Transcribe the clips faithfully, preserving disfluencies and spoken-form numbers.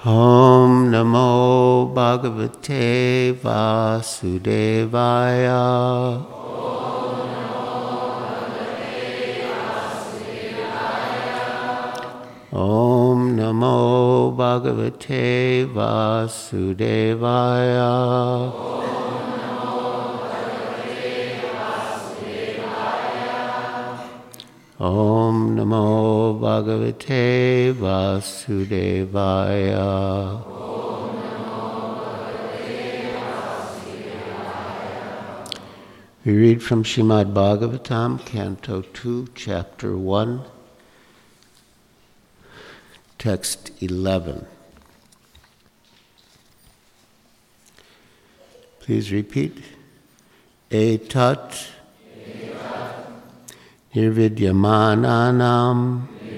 Om Namo Bhagavate Vasudevaya. Om Namo Bhagavate Vasudevaya. Om Namo Bhagavate Vasudevaya. We read from Srimad Bhagavatam, Canto two, Chapter one, Text eleven. Please repeat. Etat nirvidyamananam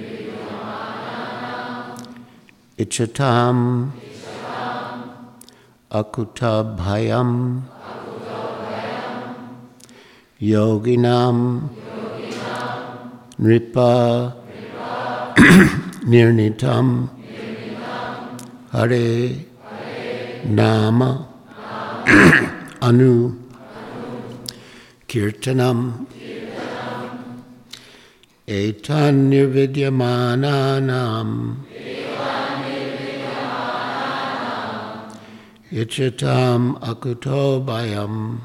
ichatam akutabhayam yoginam nripa nirnitam hare nama anu kirtanam etan nirvidyamananam ichatam akutobhayam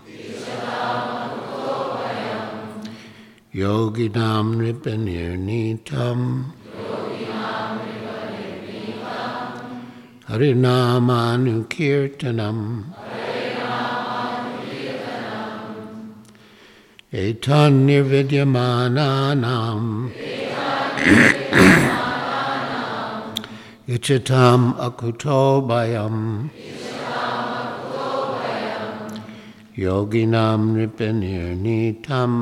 yoginam nripanirnitam Harinamanukirtanam Etan nirvidyamananam Ichatam akutobhayam Yoginam nripanirnitam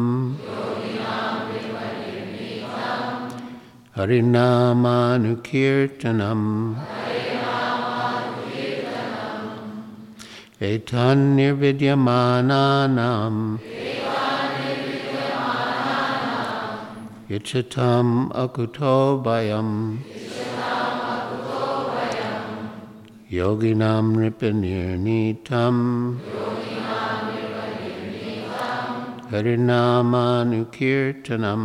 Harinamanukirtanam Etan nirvidyamananam Ichatam akutobhayam Yoginam nripanirnitam Harinamanukirtanam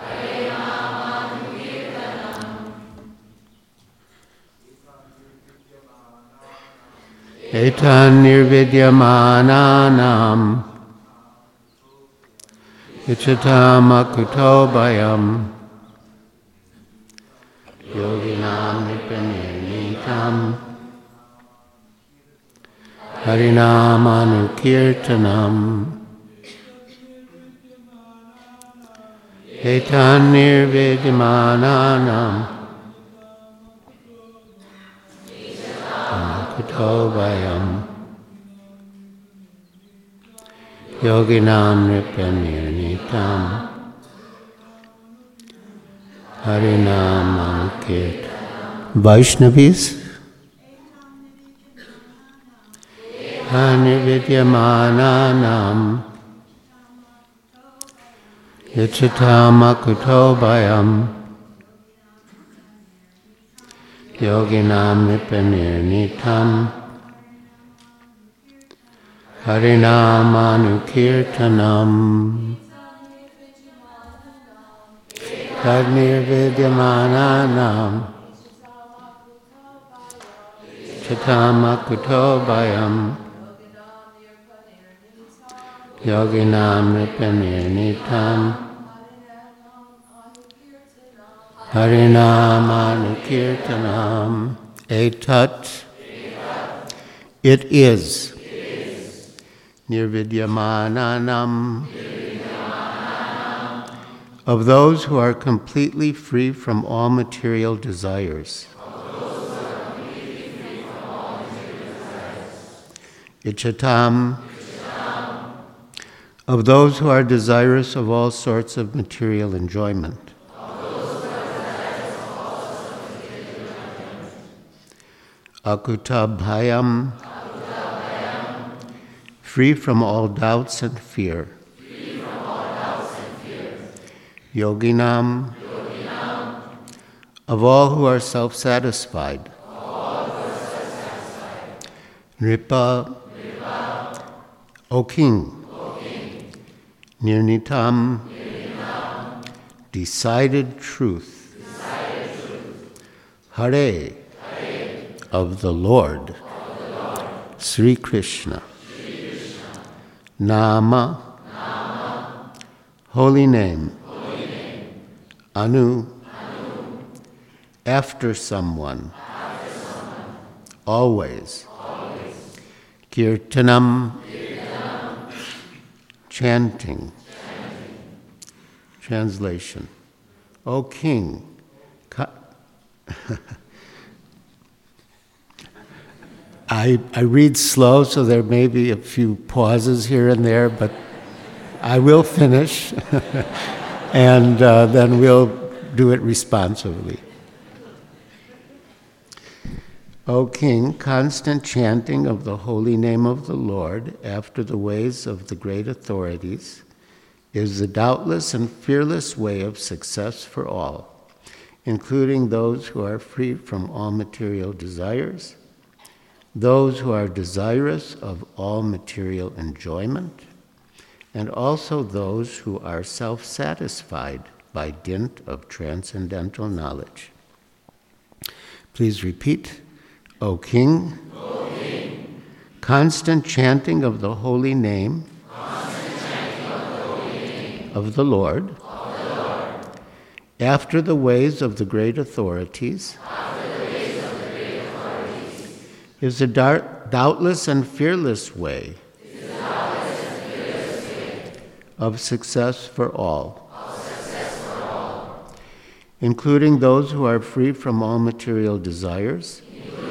Etan nirvidyamananam Ichatam akutobhayam Yoginam nripanirnitam Harinamanukirtanam Etan nirvidyamananam akutobhayam Yoginam nripanirnitam Harinamanukirtanam. Vaishnavis. Nirvidyamananam Ichatam akutobhayam Yoginam nripanirnitam Harinamanukirtanam Nirvidyamananam Ichatam akutobhayam Yoginam nripanirnitam Harinamanukirtanam. Etat, it is. Nirvidyamananam, of those who are completely free from all material desires. Ichatam, of those who are desirous of all sorts of material enjoyment. Akutabhayam, free from all doubts and fear. Yoginam, of all who are self-satisfied. Nripa, O King, Nirnitam, decided truth, Hare, of the Lord, Sri Krishna, Nama, holy name, Anu, after someone, always, Kirtanam, chanting. Translation. O King, ca- I, I read slow, so there may be a few pauses here and there, but I will finish, and uh, then we'll do it responsively. O King, constant chanting of the holy name of the Lord after the ways of the great authorities is the doubtless and fearless way of success for all, including those who are free from all material desires, those who are desirous of all material enjoyment, and also those who are self-satisfied by dint of transcendental knowledge. Please repeat. O King, O King, constant chanting of the holy name, constant chanting of the holy name of the Lord, of the Lord, after the ways of the great authorities, after the ways of the great authorities, is a dar- doubtless and fearless way, is a doubtless and fearless way of success for all, of success for all, including those who are free from all material desires,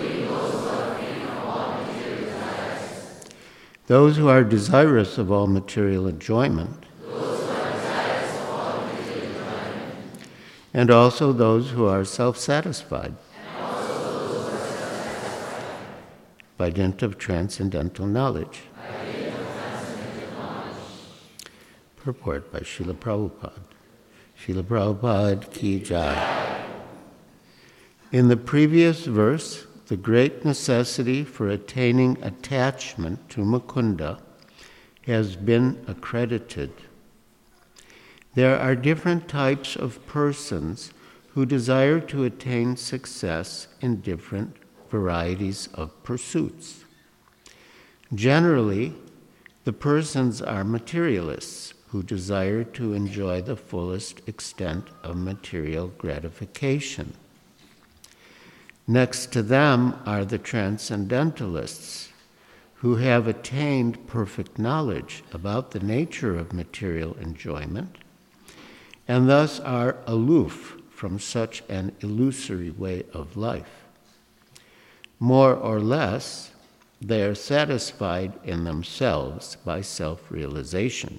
those who are desirous of all material enjoyment, those who are desirous of all material enjoyment, and also those who are self-satisfied and also those who are self-satisfied by dint of transcendental knowledge. by dint of transcendental knowledge. Purport by Srila Prabhupada. Srila Prabhupada ki jai. In the previous verse, the great necessity for attaining attachment to Mukunda has been accredited. There are different types of persons who desire to attain success in different varieties of pursuits. Generally, the persons are materialists who desire to enjoy the fullest extent of material gratification. Next to them are the transcendentalists, who have attained perfect knowledge about the nature of material enjoyment, and thus are aloof from such an illusory way of life. More or less, they are satisfied in themselves by self-realization.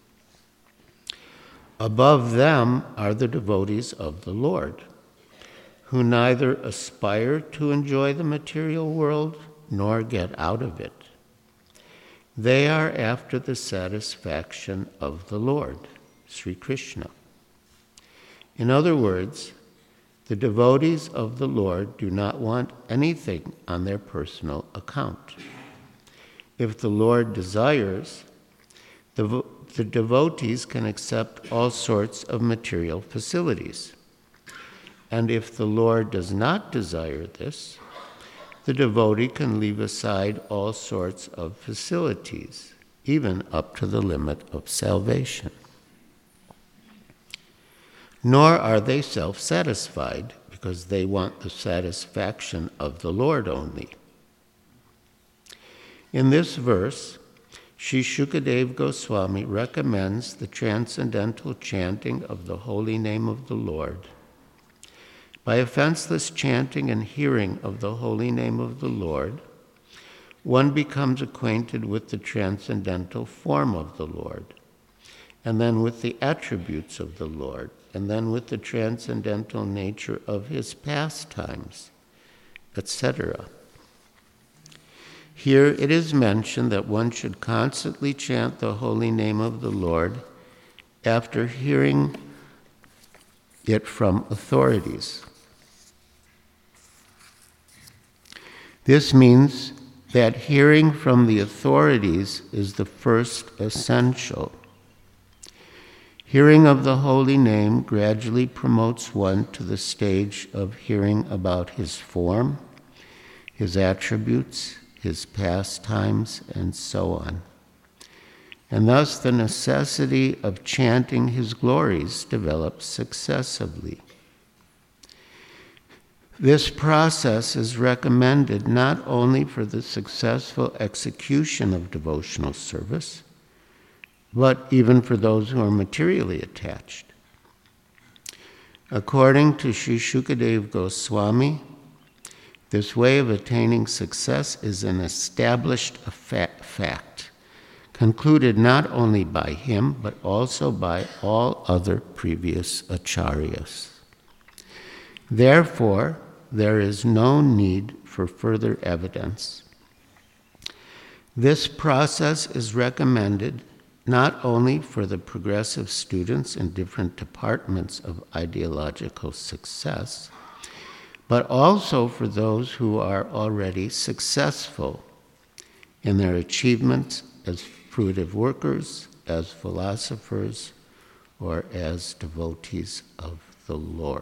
Above them are the devotees of the Lord, who neither aspire to enjoy the material world nor get out of it. They are after the satisfaction of the Lord, Sri Krishna. In other words, the devotees of the Lord do not want anything on their personal account. If the Lord desires, the, the devotees can accept all sorts of material facilities. And if the Lord does not desire this, the devotee can leave aside all sorts of facilities, even up to the limit of salvation. Nor are they self-satisfied, because they want the satisfaction of the Lord only. In this verse, Sri Shukadev Goswami recommends the transcendental chanting of the holy name of the Lord. By offenseless chanting and hearing of the holy name of the Lord, one becomes acquainted with the transcendental form of the Lord, and then with the attributes of the Lord, and then with the transcendental nature of his pastimes, et cetera. Here it is mentioned that one should constantly chant the holy name of the Lord after hearing it from authorities. This means that hearing from the authorities is the first essential. Hearing of the holy name gradually promotes one to the stage of hearing about his form, his attributes, his pastimes, and so on. And thus the necessity of chanting his glories develops successively. This process is recommended not only for the successful execution of devotional service, but even for those who are materially attached. According to Sri Shukadev Goswami, this way of attaining success is an established fact, concluded not only by him, but also by all other previous acharyas. Therefore, there is no need for further evidence. This process is recommended not only for the progressive students in different departments of ideological success, but also for those who are already successful in their achievements as fruitive workers, as philosophers, or as devotees of the Lord.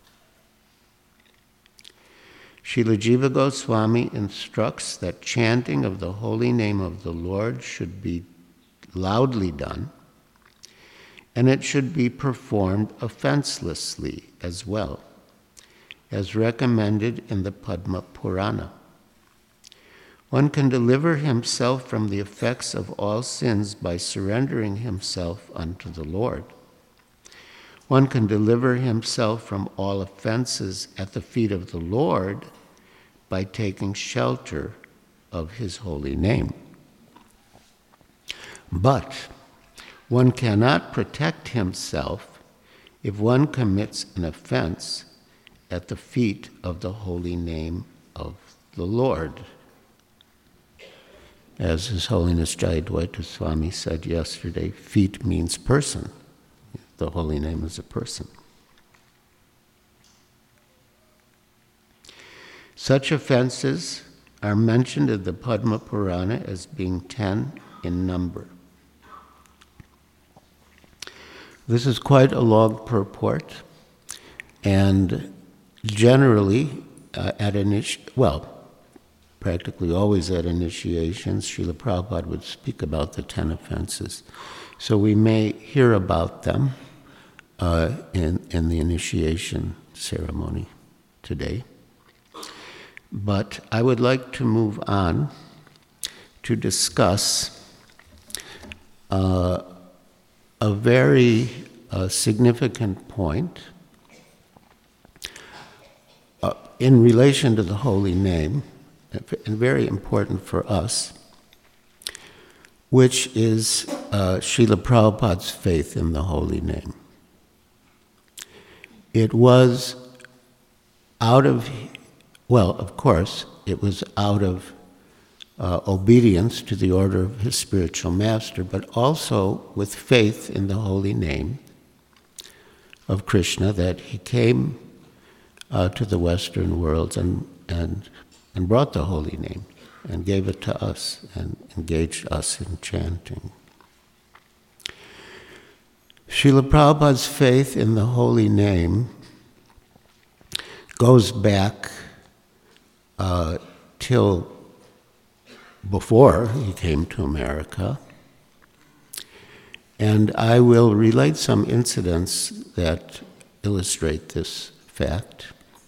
Srila Jiva Goswami instructs that chanting of the holy name of the Lord should be loudly done, and it should be performed offenselessly as well, as recommended in the Padma Purana. One can deliver himself from the effects of all sins by surrendering himself unto the Lord. One can deliver himself from all offenses at the feet of the Lord by taking shelter of his holy name. But one cannot protect himself if one commits an offense at the feet of the holy name of the Lord. As His Holiness Jayadvaita Swami said yesterday, feet means person. The holy name is a person. Such offenses are mentioned in the Padma Purana as being ten in number. This is quite a long purport, and generally uh, at initi- well, practically always at initiations, Srila Prabhupada would speak about the ten offenses. So we may hear about them uh, in, in the initiation ceremony today. But I would like to move on to discuss uh, a very uh, significant point uh, in relation to the holy name, and very important for us, which is uh, Srila Prabhupada's faith in the holy name. It was out of, well, of course, it was out of uh, obedience to the order of his spiritual master, but also with faith in the holy name of Krishna that he came uh, to the Western world and, and and brought the holy name and gave it to us and engaged us in chanting. Srila Prabhupada's faith in the holy name goes back uh, till before he came to America, and I will relate some incidents that illustrate this fact.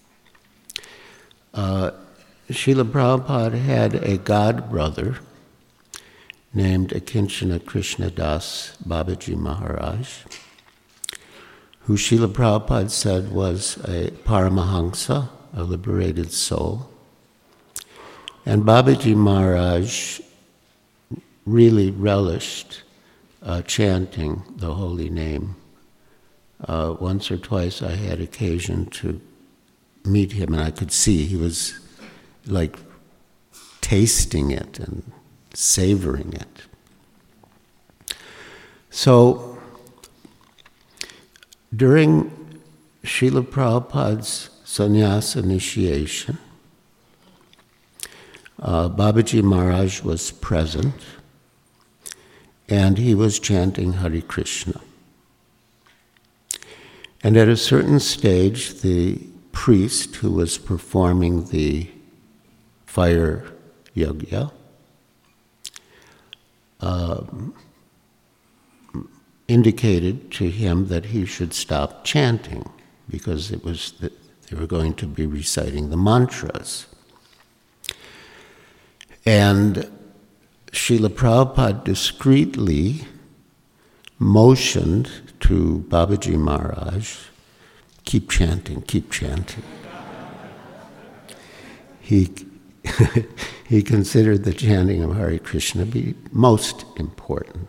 Uh, Srila Prabhupada had a god brother named Akinchana Krishnadas Babaji Maharaj, who Srila Prabhupada said was a Paramahamsa, a liberated soul. And Babaji Maharaj really relished uh, chanting the holy name. Uh, once or twice I had occasion to meet him, and I could see he was like tasting it and savoring it. So during Srila Prabhupada's sannyasa initiation, uh, Babaji Maharaj was present, and he was chanting Hare Krishna. And at a certain stage, the priest who was performing the fire yajna um, indicated to him that he should stop chanting because it was the, they were going to be reciting the mantras. And Srila Prabhupada discreetly motioned to Babaji Maharaj, keep chanting, keep chanting. He, he considered the chanting of Hare Krishna be most important.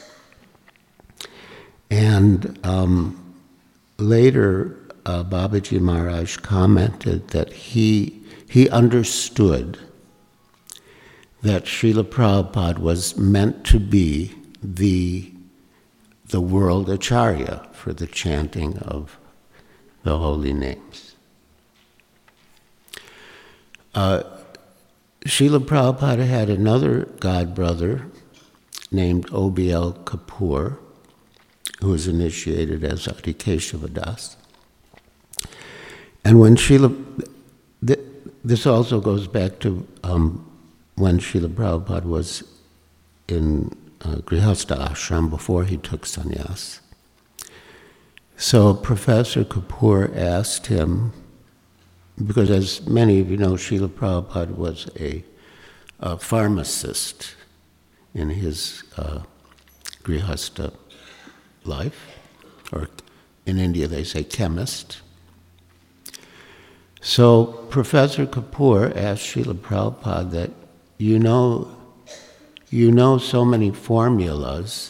And um, later, uh, Babaji Maharaj commented that he, he understood that Srila Prabhupada was meant to be the, the world acharya for the chanting of the holy names. Uh, Srila Prabhupada had another godbrother named O B L Kapoor, who was initiated as Adi Keshava Das. And when Srila, th- this also goes back to um, when Srila Prabhupada was in uh, Grihastha Ashram before he took sannyas. So Professor Kapoor asked him, because as many of you know, Srila Prabhupada was a, a pharmacist in his uh, Grihastha life, or in India they say chemist. So Professor Kapoor asked Srila Prabhupada that, you know, you know so many formulas.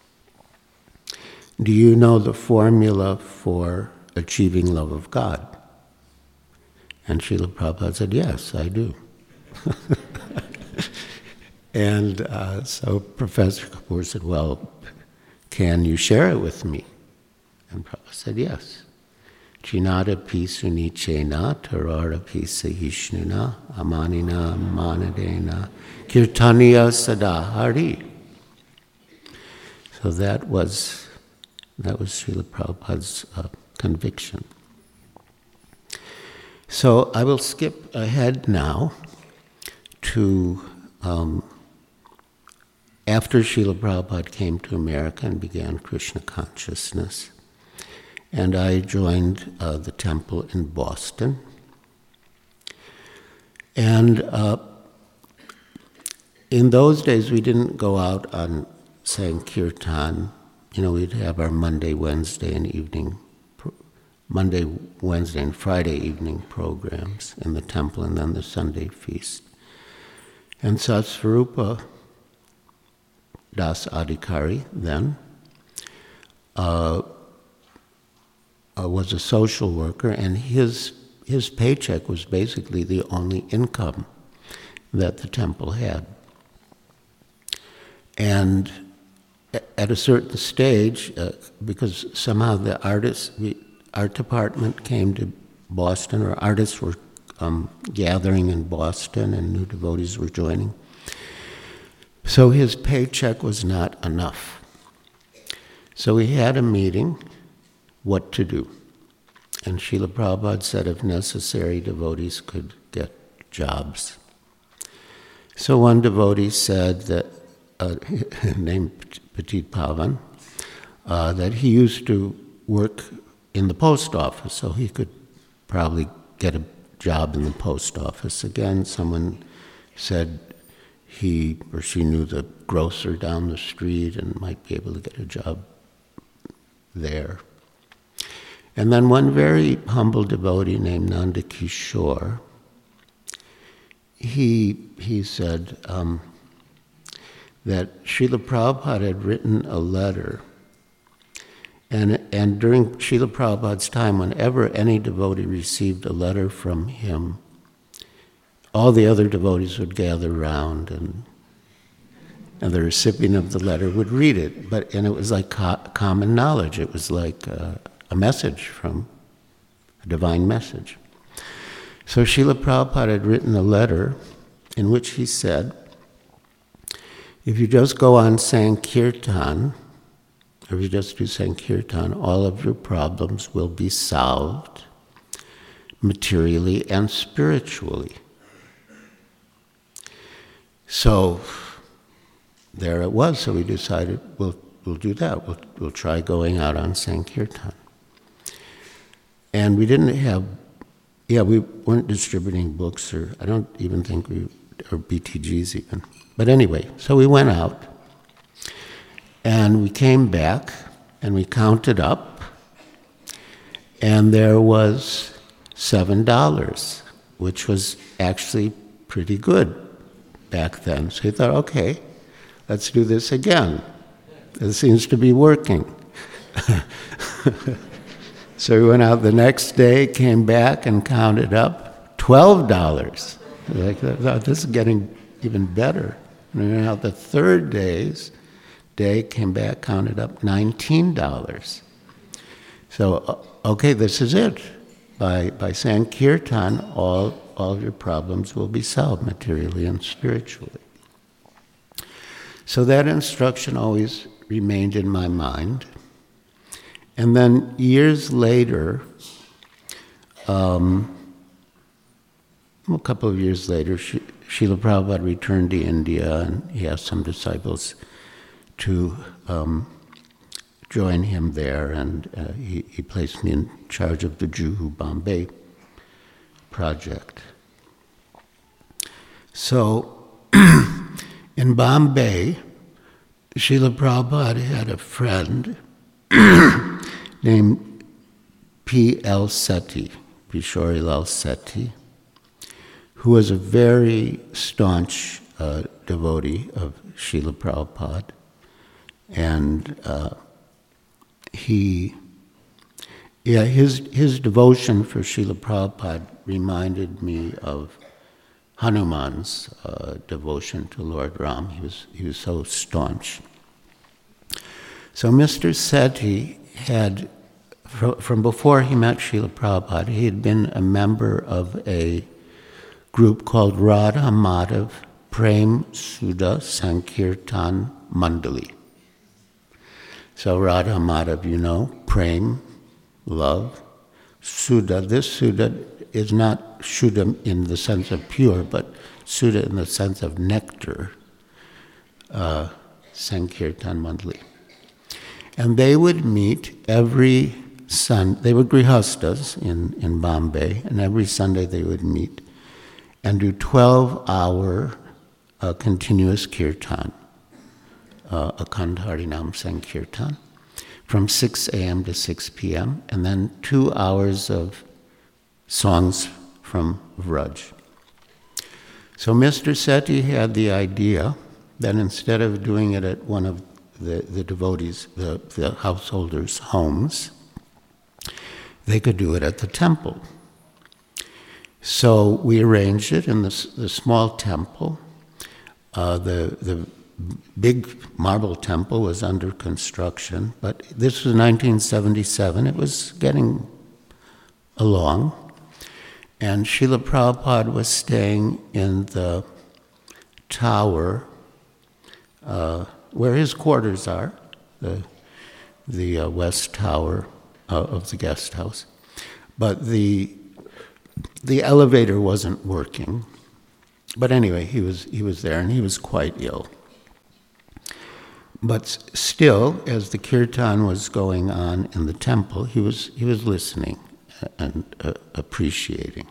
Do you know the formula for achieving love of God? And Srila Prabhupada said, yes, I do. And uh, so Professor Kapoor said, well, can you share it with me? And Prabhupada said, yes. Chinada pisuni chena tarara pisa hishnuna amanina manadena kirtaniya sadahari. So that was that was Srila Prabhupada's uh, conviction. So I will skip ahead now to um, after Srila Prabhupada came to America and began Krishna consciousness. And I joined uh, the temple in Boston. And uh, in those days, we didn't go out on Sankirtan. You know, we'd have our Monday, Wednesday, and evening, pro- Monday, Wednesday, and Friday evening programs in the temple, and then the Sunday feast. And Satsvarupa Das Adhikari then uh, Uh, was a social worker, and his his paycheck was basically the only income that the temple had. And at a certain stage, uh, because somehow the artists, the art department came to Boston, or artists were um, gathering in Boston, and new devotees were joining. So his paycheck was not enough. So we had a meeting. What to do. And Srila Prabhupada said if necessary, devotees could get jobs. So one devotee said that, uh, named Petit Pavan, uh, that he used to work in the post office, so he could probably get a job in the post office. Again, someone said he or she knew the grocer down the street and might be able to get a job there. And then one very humble devotee named Nanda Kishore, he, he said um, that Srila Prabhupada had written a letter, and, and during Srila Prabhupada's time, whenever any devotee received a letter from him, all the other devotees would gather around, and, and the recipient of the letter would read it. But and it was like co- common knowledge. It was like uh, a message from a divine message. So Srila Prabhupada had written a letter, in which he said, if you just go on Sankirtan, or if you just do Sankirtan, all of your problems will be solved materially and spiritually. So there it was. So we decided we'll we'll do that. We'll we'll try going out on Sankirtan. And we didn't have, yeah, we weren't distributing books, or I don't even think we, or B T Gs even. But anyway, so we went out, and we came back, and we counted up, and there was seven dollars, which was actually pretty good back then. So we thought, okay, let's do this again. It seems to be working. So we went out the next day, came back, and counted up twelve dollars. Like, this is getting even better. And we went out the third day's day, came back, counted up nineteen dollars. So, okay, this is it. By by Sankirtan, all, all of your problems will be solved materially and spiritually. So that instruction always remained in my mind. And then years later, um, a couple of years later, Srila Prabhupada returned to India, and he asked some disciples to um, join him there, and uh, he, he placed me in charge of the Juhu Bombay project. So, in Bombay, Srila Prabhupada had a friend named P L Sethi, Kishorilal Sethi, who was a very staunch uh, devotee of Srila Prabhupada. And uh, he, yeah, his his devotion for Srila Prabhupada reminded me of Hanuman's uh, devotion to Lord Ram. He was he was so staunch. So Mister Sethi had, from before he met Srila Prabhupada, he had been a member of a group called Radha Madhav Prem Sudha Sankirtan Mandali. So Radha Madhav, you know, Prem, love. Sudha, this Sudha is not Sudha in the sense of pure, but Sudha in the sense of nectar, uh, Sankirtan Mandali. And they would meet every Sunday. They were grihastas in, in Bombay, and every Sunday they would meet and do twelve-hour uh, continuous kirtan, uh, Akhand Harinam Sankirtan, from six a.m. to six p.m., and then two hours of songs from Vraj. So Mister Sethi had the idea that instead of doing it at one of the, the devotees, the, the householders' homes, they could do it at the temple. So we arranged it in the, the small temple. Uh, the, the big marble temple was under construction, but this was nineteen seventy-seven. It was getting along. And Srila Prabhupada was staying in the tower uh, where his quarters are, the, the uh, west tower uh, of the guest house. But the the elevator wasn't working. But anyway, he was he was there, and he was quite ill. But still, as the kirtan was going on in the temple, he was he was listening and uh, appreciating.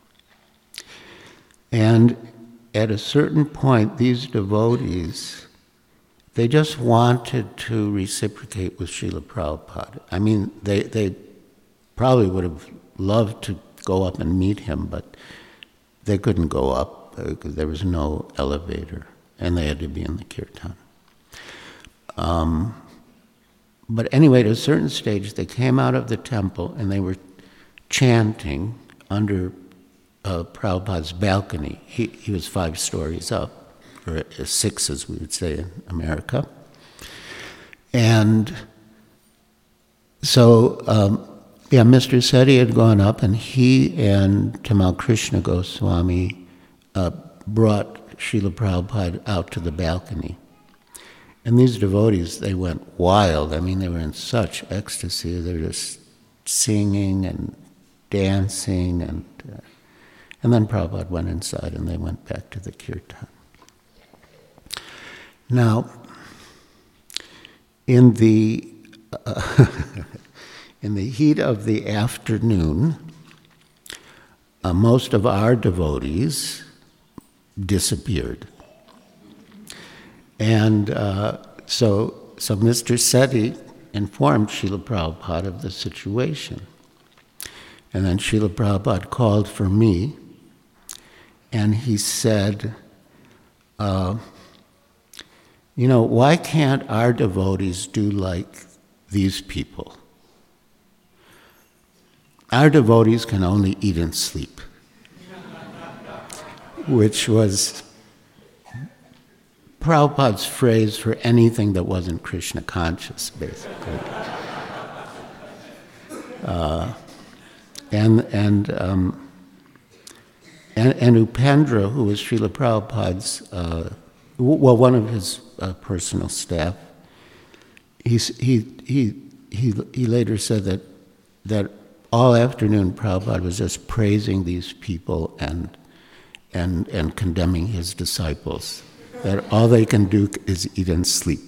And at a certain point, these devotees, they just wanted to reciprocate with Srila Prabhupada. I mean, they they probably would have loved to go up and meet him, but they couldn't go up because there was no elevator, and they had to be in the kirtan. Um, but anyway, at a certain stage, they came out of the temple and they were chanting under uh, Prabhupada's balcony. He, he was five stories up, or six, as we would say in America. And so, um, yeah, Mister Sethi had gone up, and he and Tamal Krishna Goswami uh, brought Srila Prabhupada out to the balcony. And these devotees, they went wild. I mean, they were in such ecstasy. They were just singing and dancing. And, uh, and then Prabhupada went inside and they went back to the kirtan. Now, in the, uh, in the heat of the afternoon, uh, most of our devotees disappeared. And uh, so, so Mister Sethi informed Srila Prabhupada of the situation. And then Srila Prabhupada called for me, and he said, uh, you know, why can't our devotees do like these people? Our devotees can only eat and sleep, which was Prabhupada's phrase for anything that wasn't Krishna conscious, basically. Uh, and and, um, and and Upendra, who was Srila Prabhupada's, uh, well, one of his uh, personal staff, he's, he he he he later said that that all afternoon Prabhupada was just praising these people and and and condemning his disciples. That all they can do is eat and sleep.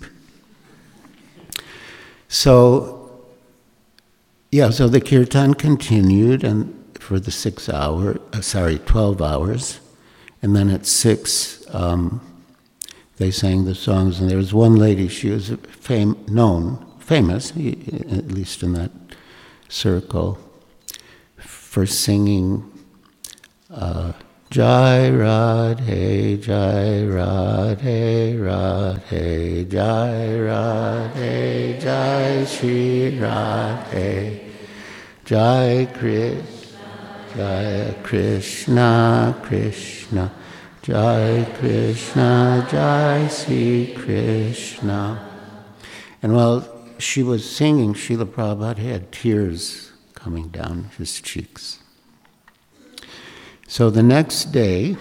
So, yeah, so the kirtan continued and for the six hour, uh, sorry, twelve hours, and then at six, um, they sang the songs. And there was one lady; she was fam- known, famous, at least in that circle, for singing. Uh, Jai Radhe, Jai Radhe, Radhe, Jai Radhe, Jai Shri Radhe, Jai Krishna, Jai Krishna, Krishna, Jai Krishna, Jai Sri Krishna. And while she was singing, Srila Prabhupada had tears coming down his cheeks. So the next day,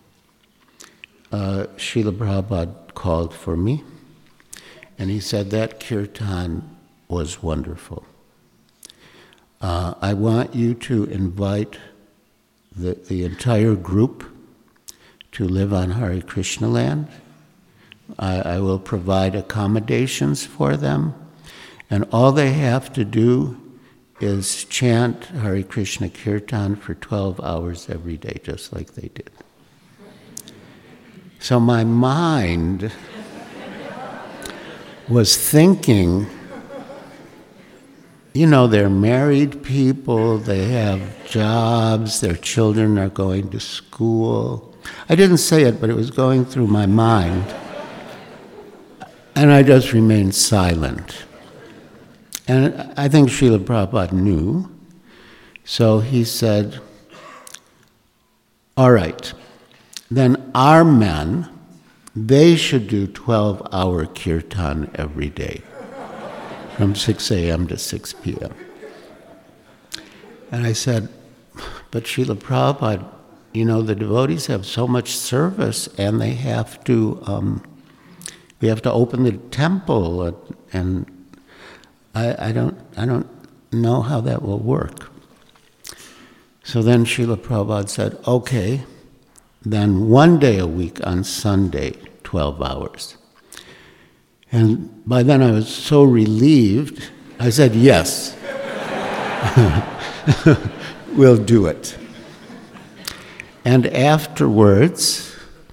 uh, Srila Prabhupada called for me, and he said that kirtan was wonderful. Uh, I want you to invite the, the entire group to live on Hare Krishna land. I, I will provide accommodations for them, and all they have to do is chant Hare Krishna Kirtan for twelve hours every day, just like they did. So my mind was thinking, you know, they're married people, they have jobs, their children are going to school. I didn't say it, but it was going through my mind. And I just remained silent. And I think Srila Prabhupada knew, so he said, all right, then our men, they should do twelve-hour kirtan every day, from six a.m. to six p.m. And I said, but Srila Prabhupada, you know, the devotees have so much service, and they have to, um, we have to open the temple, and, and I, I don't I don't know how that will work. So then Srila Prabhupada said, okay, then one day a week on Sunday, twelve hours. And by then I was so relieved, I said, yes, we'll do it. And afterwards,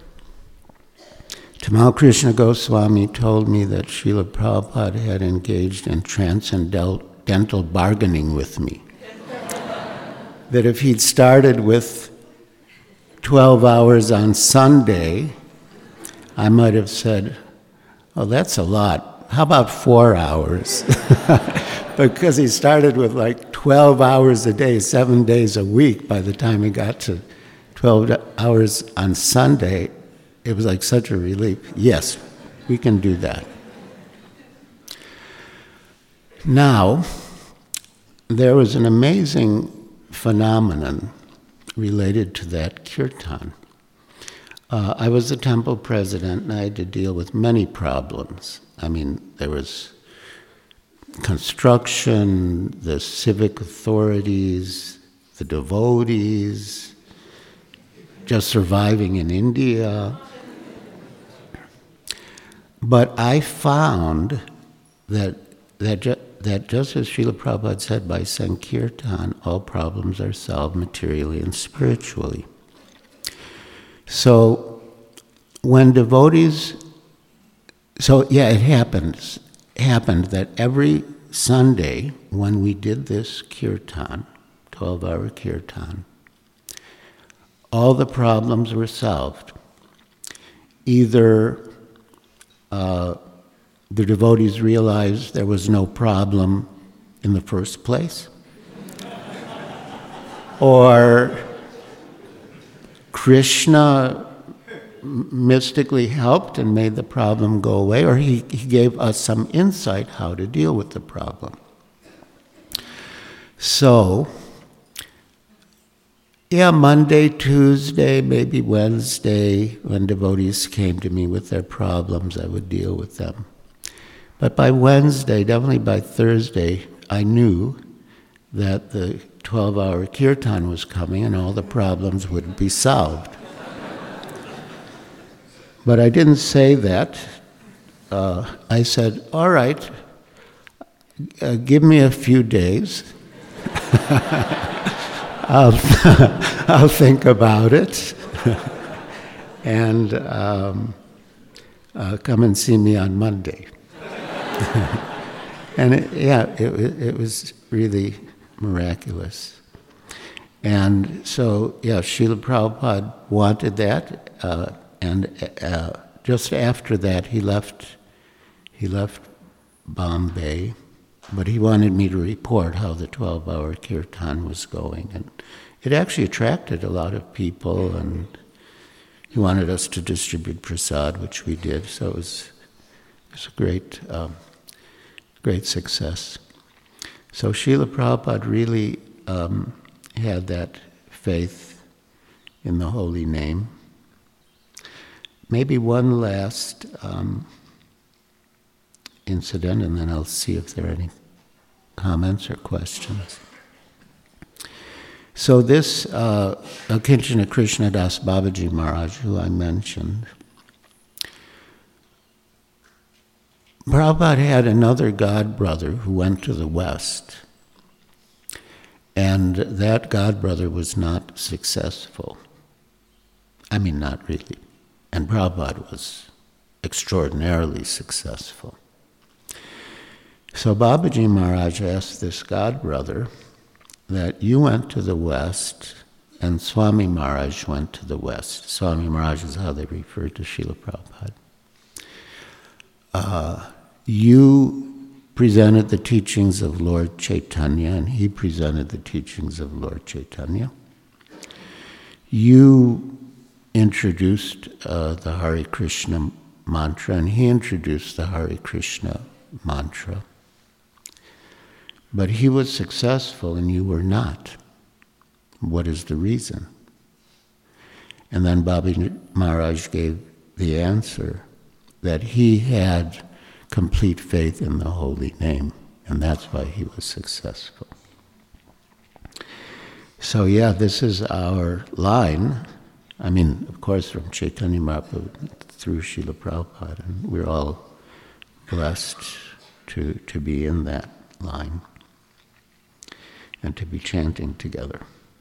Tamal Krishna Goswami told me that Srila Prabhupada had engaged in transcendental bargaining with me. That if he'd started with twelve hours on Sunday, I might have said, oh, that's a lot. How about four hours? Because he started with like twelve hours a day, seven days a week. By the time he got to twelve hours on Sunday, it was like such a relief. Yes, we can do that. Now, there was an amazing phenomenon related to that kirtan. Uh, I was the temple president, and I had to deal with many problems. I mean, there was construction, the civic authorities, the devotees, just surviving in India. But I found that that, ju- that just as Srila Prabhupada said, by Sankirtan, all problems are solved materially and spiritually. So when devotees, so yeah, it happens, happened that every Sunday when we did this kirtan, twelve-hour kirtan, all the problems were solved. Either uh, the devotees realized there was no problem in the first place, or Krishna mystically helped and made the problem go away, or he, he gave us some insight how to deal with the problem. So, yeah, Monday, Tuesday, maybe Wednesday, when devotees came to me with their problems, I would deal with them. But by Wednesday, definitely by Thursday, I knew that the twelve-hour kirtan was coming and all the problems would be solved. But I didn't say that. Uh, I said, all right, uh, give me a few days. I'll, I'll think about it. and um, uh, come and see me on Monday. and it, yeah, it, it was really miraculous. And so, yeah, Srila Prabhupada wanted that, uh, and uh, just after that, he left. He left Bombay, but he wanted me to report how the twelve-hour kirtan was going, and it actually attracted a lot of people. And he wanted us to distribute prasad, which we did. So it was, it was a great, um, great success. So Srila Prabhupada really um, had that faith in the holy name. Maybe one last um, incident, and then I'll see if there are any comments or questions. So this uh, Akinchana Krishnadas Babaji Maharaj, who I mentioned, Prabhupada had another godbrother who went to the West, and that godbrother was not successful. I mean, not really. And Prabhupada was extraordinarily successful. So Babaji Maharaj asked this godbrother that you went to the West and Swami Maharaj went to the West. Swami Maharaj is how they refer to Srila Prabhupada. Uh, you presented the teachings of Lord Chaitanya, and he presented the teachings of Lord Chaitanya. You introduced uh, the Hare Krishna mantra, and he introduced the Hare Krishna mantra. But he was successful and you were not. What is the reason? And then Babaji Maharaj gave the answer that he had complete faith in the holy name, and that's why he was successful. So yeah, this is our line. I mean, of course, from Chaitanya Mahaprabhu through Srila Prabhupada, and we're all blessed to, to be in that line and to be chanting together.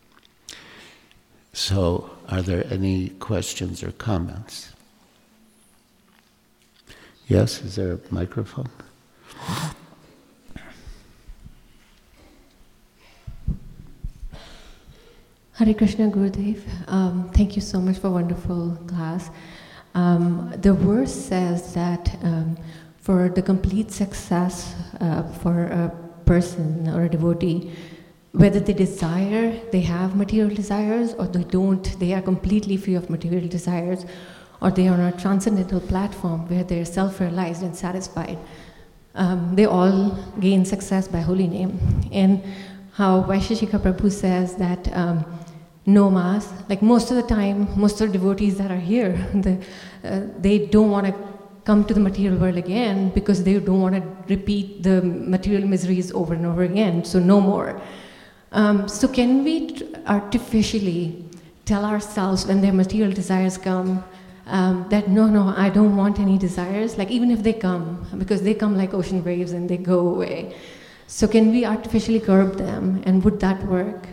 So, are there any questions or comments? Yes, is there a microphone? Hare Krishna Gurudev, um, thank you so much for a wonderful class. Um, the verse says that um, for the complete success uh, for a person or a devotee, whether they desire, they have material desires, or they don't, they are completely free of material desires, or they are on a transcendental platform where they are self-realized and satisfied. Um, they all gain success by holy name. And how Vaisheshika Prabhu says that um, no mass. Like most of the time, most of the devotees that are here, the, uh, they don't want to come to the material world again because they don't want to repeat the material miseries over and over again, so no more. Um, so can we t- artificially tell ourselves when their material desires come um, that no, no, I don't want any desires, like even if they come, because they come like ocean waves and they go away. So can we artificially curb them, and would that work?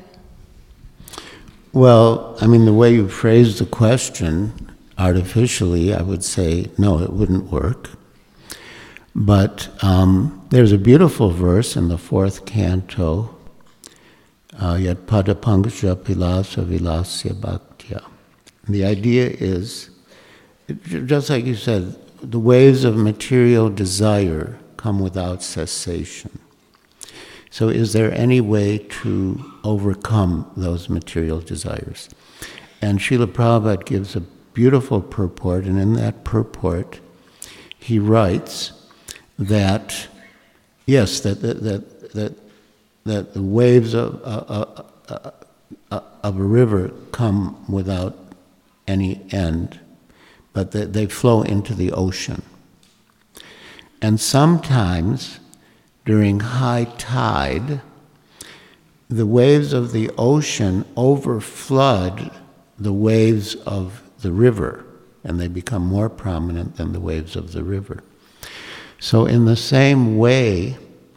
Well, I mean, the way you phrased the question, artificially, I would say, no, it wouldn't work. But um, there's a beautiful verse in the fourth canto, uh, Yat pada pankja pilasa vilasya bhaktya. The idea is, just like you said, the waves of material desire come without cessation. So is there any way to overcome those material desires? And Srila Prabhupada gives a beautiful purport, and in that purport, he writes that, yes, that that that, that, that the waves of, uh, uh, uh, of a river come without any end, but they, they flow into the ocean. And sometimes, during high tide, the waves of the ocean overflood the waves of the river, and they become more prominent than the waves of the river. So in the same way,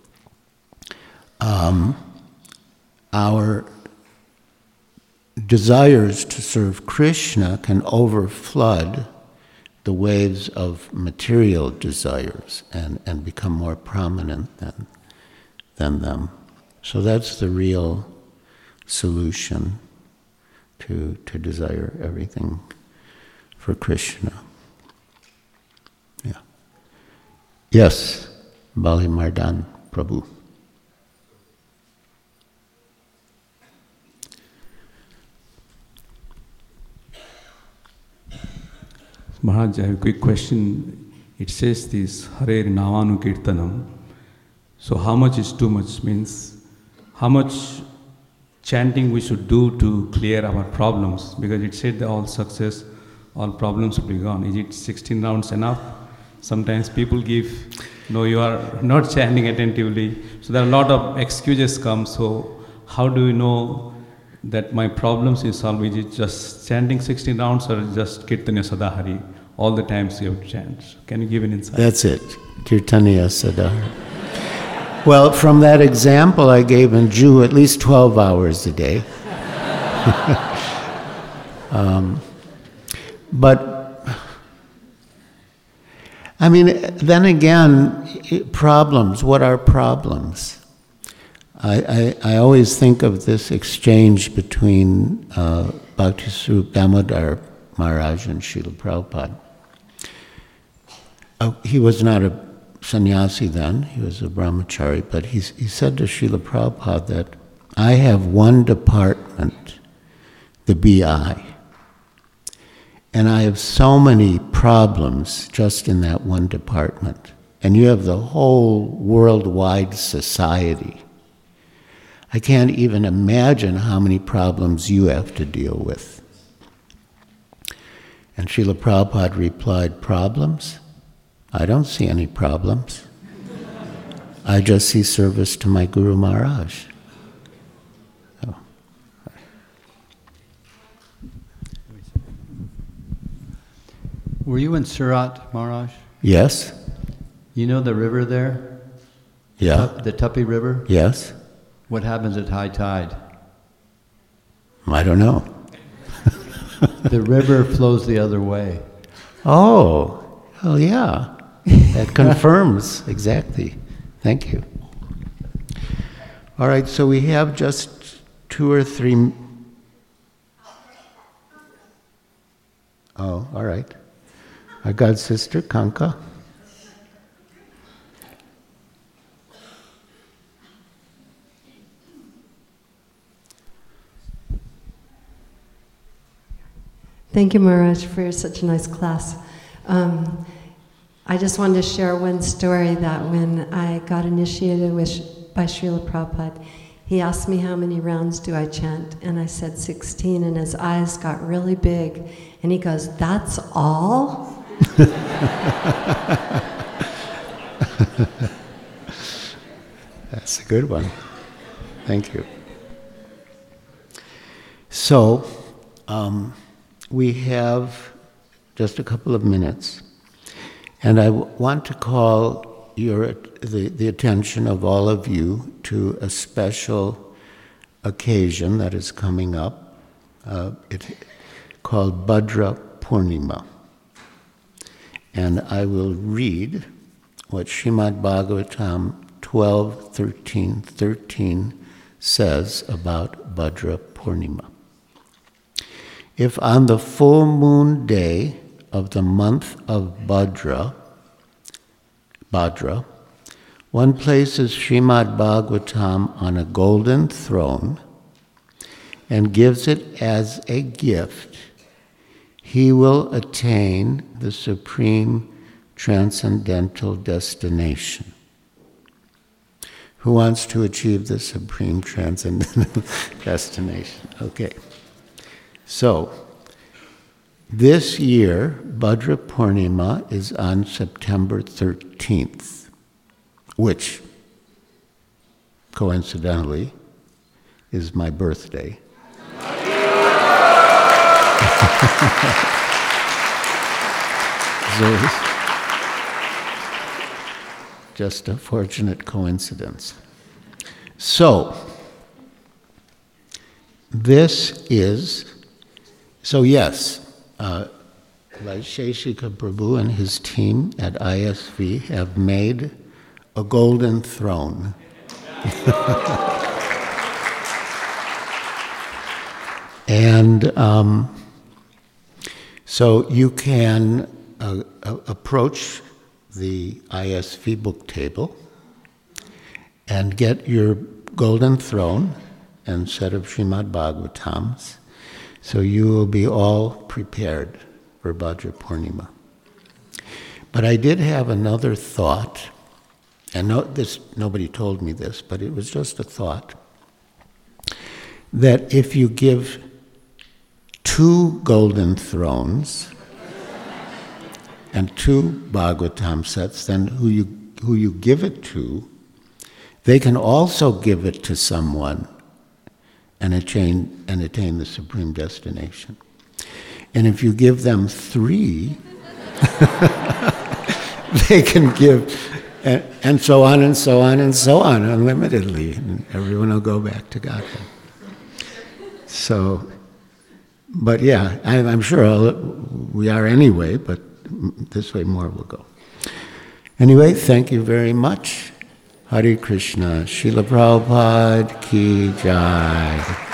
um, our desires to serve Krishna can overflood the waves of material desires and, and become more prominent than, than them. So that's the real solution to, to desire everything for Krishna. Yeah. Yes, Bali Mardan Prabhu. Maharaj, I have a quick question. It says this Hare Navanu Kirtanam. So how much is too much? Means how much chanting we should do to clear our problems? Because it said that all success, all problems will be gone. Is it sixteen rounds enough? Sometimes people give, no, you are not chanting attentively. So there are a lot of excuses come. So how do you know that my problems is solved? Is it just chanting sixteen rounds or just Kirtanya Sadahari? All the times you have to chant. Can you give an insight? That's it, Kirtanya Sadahari. Well, from that example I gave in Jew, at least twelve hours a day. um, but, I mean, then again, problems, what are problems? I, I, I always think of this exchange between uh, Bhaktiswarup Damodar Maharaj and Srila Prabhupada. Uh, he was not a sannyasi then, he was a brahmachari, but he, he said to Srila Prabhupada that I have one department, the B I, and I have so many problems just in that one department, and you have the whole worldwide society. I can't even imagine how many problems you have to deal with. And Srila Prabhupada replied, problems? I don't see any problems. I just see service to my Guru Maharaj. So. Were you in Surat, Maharaj? Yes. You know the river there? Yeah. The Tupi River? Yes. What happens at high tide? I don't know. The river flows the other way. Oh, well, yeah. That confirms, exactly. Thank you. All right, so we have just two or three... Oh, all right. Our god sister, Kanka. Thank you, Maharaj, for such a nice class. Um, I just wanted to share one story that when I got initiated with, by Srila Prabhupada, He asked me how many rounds do I chant, and I said sixteen, and his eyes got really big, and he goes, "That's all?" That's a good one. Thank you. So, um, we have just a couple of minutes, and I w- want to call your the, the attention of all of you to a special occasion that is coming up. Uh, it called Bhadra Purnima, and I will read what Srimad Bhagavatam twelve thirteen thirteen says about Bhadra Purnima. If on the full moon day of the month of Bhadra, Bhadra, one places Srimad Bhagavatam on a golden throne and gives it as a gift, he will attain the supreme transcendental destination. Who wants to achieve the supreme transcendental destination? Okay. So, this year, Bhadra Purnima is on September thirteenth, which, coincidentally, is my birthday. So, just a fortunate coincidence. So, this is, so yes, uh, Vaisheshika Prabhu and his team at I S V have made a golden throne. And um, so you can uh, uh, approach the I S V book table and get your golden throne and set of Srimad Bhagavatams, so you will be all prepared for Bhadra Purnima. But I did have another thought, and no, this nobody told me this, but it was just a thought, that if you give two golden thrones and two Bhagavatam sets, then who you who you give it to, they can also give it to someone and attain, and attain the supreme destination. And if you give them three, they can give, and, and so on and so on and so on, unlimitedly, and everyone will go back to Godhead. So, but yeah, I, I'm sure I'll, we are anyway, but this way more will go. Anyway, thank you very much. Hare Krishna. Srila Prabhupada ki jai.